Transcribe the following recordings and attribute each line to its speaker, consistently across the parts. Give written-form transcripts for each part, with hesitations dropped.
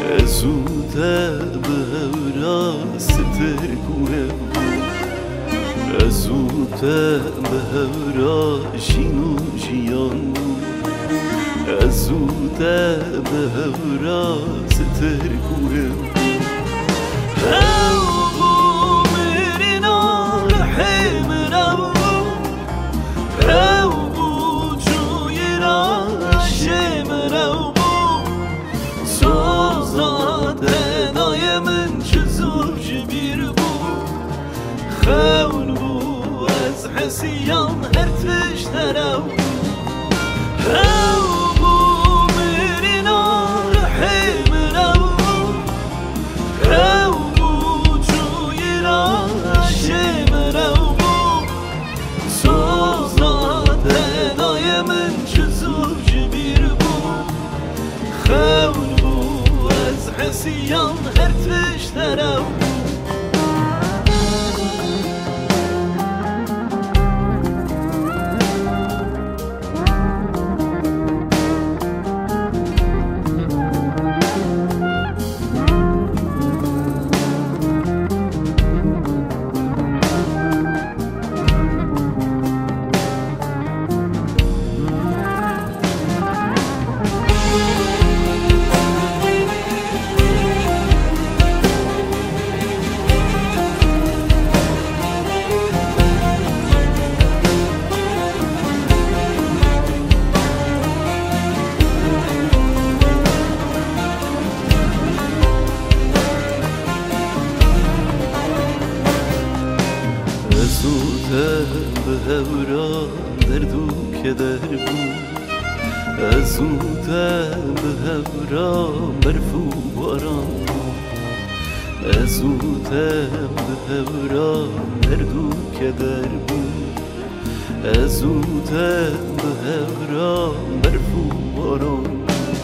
Speaker 1: زوده به راست کوه زوده به راشینو جیان زوده به راست کوه خون بو از حسیان هر تشترو هاو بو میرینا رحیم رو هاو بو جوی را شیم رو سوزاد هدای من چزور جبیر بو خون بو از حسیان هر تشترو زوده به هورا دردو که در بود زوده به هورا برفو باران بود زوده به هورا دردو که در بود زوده به هورا برفو باران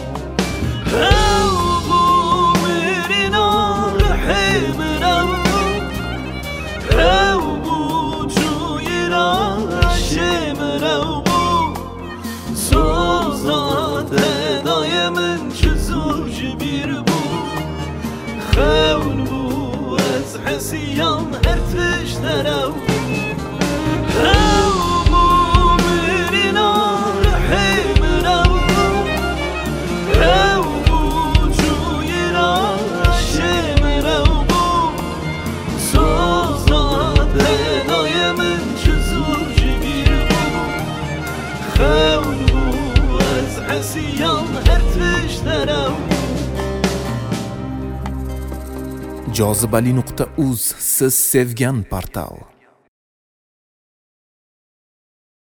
Speaker 1: هاو میرینا رحیم رو خون بو از حسیان هر تشترو هاو بو میرینا رحیم رو هاو بو جوی را شیم رو سوزاد هدای من چزور جبیر بو خون بو از حسیان هر تشترو
Speaker 2: jozibali.uz siz sevgan portal.